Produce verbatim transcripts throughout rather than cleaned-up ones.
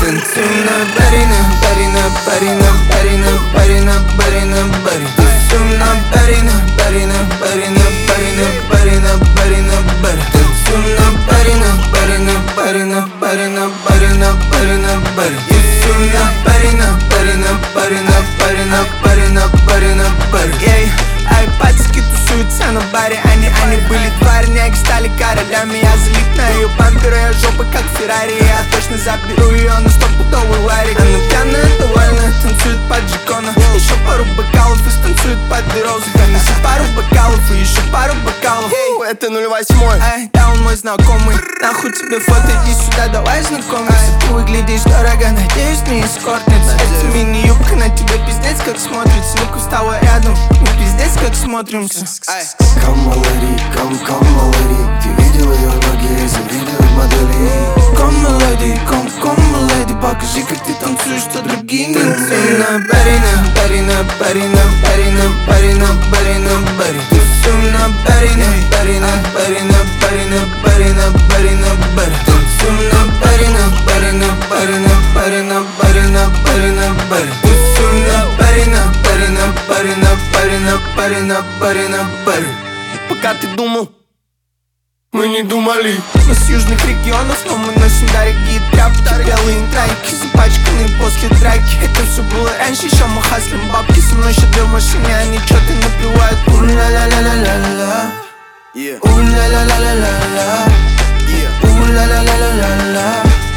Танцуем на баре, на баре, на баре, на баре, на баре, на баре, на баре. Танцуем на баре, на баре, на баре, на баре, на баре, на баре, на баре. Танцуем на баре, на баре, на баре, на баре, на баре, на баре, на баре. Танцуем на баре, на баре, на баре, на баре, на баре, на баре, на баре. Ей, ай, пацки тусуются на баре, они, они были дворняги, стали королями. Я залип на ее бампер, ее жопа как Феррари. Я точно заберу ее на стопудовый варик. Она пьяная, довольная, танцует под Джекона. Еще пару бокалов и станцует под Берозу. Еще пару бокалов и еще пару бокалов. Это нуль восьмой. Ай, да он мой знакомый. Нахуй тебе фото, иди сюда, давай знакомиться. Ты выглядишь дорого, надеюсь, не эскортница. Это мини-юбка на тебе пиздец как смотрится. Ну-ка вставай рядом, мы пиздец как смотримся. Come my lady, come, come my lady. Ты видел ее ноги, завидуют модели. Come my lady, come, come my lady. Покажи, как ты танцуешь, что другие не умеют. На баре, на баре, на баре, на баре, на баре, на баре, на баре. Танцуем на баре, на баре, на баре, на баре, на баре, на баре, на баре. Танцуем на баре, на баре, на баре, на баре, на баре, на баре, на баре. Танцуем на баре, на баре, на баре, на баре, на баре, на баре, на баре. Пока ты думал, мы не думали. Мы с южных регионов, но мы носим дорогие тряпки. Белые трайки, запачканные после драки. Это все было раньше, еще мы хаслим бабки. Со мной щедры в машине, они что-то напевают. У-ля-ля-ля-ля-ля-ля, у-ля-ля-ля-ля-ля-ля, у-ля-ля-ля-ля-ля-ля,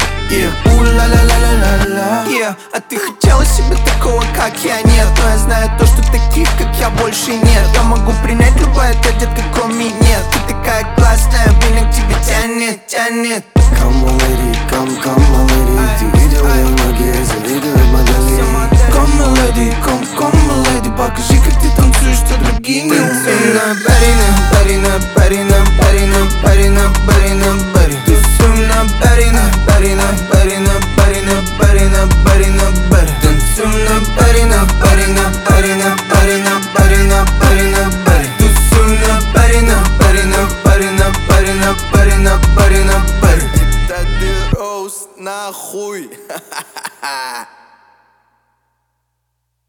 у-ля-ля-ля-ля-ля-ля. А ты хотела себе такого, как я? Нет, но я знаю то, что таких, как я, больше нет. Я могу принять любое, это, детка, кроме нет. Ты такая классная, меня к тебе тянет, тянет. Come my lady, come, come my lady. Ты видел ее ноги, завидуют модели. Come my lady, come, come my lady. Покажи, как ты танцуешь, что другие не умеют. На баре, на баре, на баре, на баре, на баре, на баре, на баре. Танцуем на баре, на баре, на баре, на баре, на баре, на баре, на баре. Танцуем на баре, на баре, на баре, на баре, на баре, на баре, на баре. Танцуем на баре, на баре, на баре, на баре, на баре, на баре, на баре. Это ты роуст, нахуй.